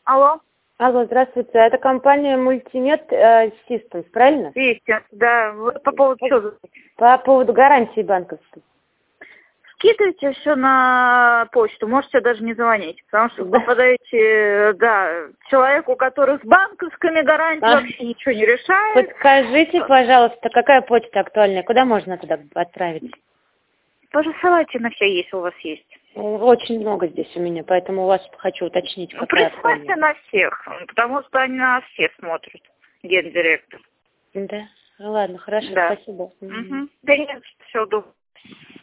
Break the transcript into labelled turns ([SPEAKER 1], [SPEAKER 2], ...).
[SPEAKER 1] Алло.
[SPEAKER 2] Алло, здравствуйте. Это компания Multimed Systems, правильно?
[SPEAKER 1] Systems, да. Вы по поводу чего?
[SPEAKER 2] По поводу гарантии банковской.
[SPEAKER 1] Скидывайте все на почту, можете даже не звонить, потому что
[SPEAKER 2] Да.
[SPEAKER 1] попадаете, человеку, который с банковскими гарантиями вообще ничего не решает.
[SPEAKER 2] Подскажите, пожалуйста, какая почта актуальная? Куда можно туда отправить?
[SPEAKER 1] Присылайте на все, если у вас есть.
[SPEAKER 2] Очень много здесь у меня, поэтому у вас хочу уточнить, какая
[SPEAKER 1] Присылайте
[SPEAKER 2] актуальная.
[SPEAKER 1] на всех, потому что они на всех смотрят, гендиректор.
[SPEAKER 2] Да? Ну ладно, хорошо,
[SPEAKER 1] Да.
[SPEAKER 2] спасибо.
[SPEAKER 1] Да нет, все удобно.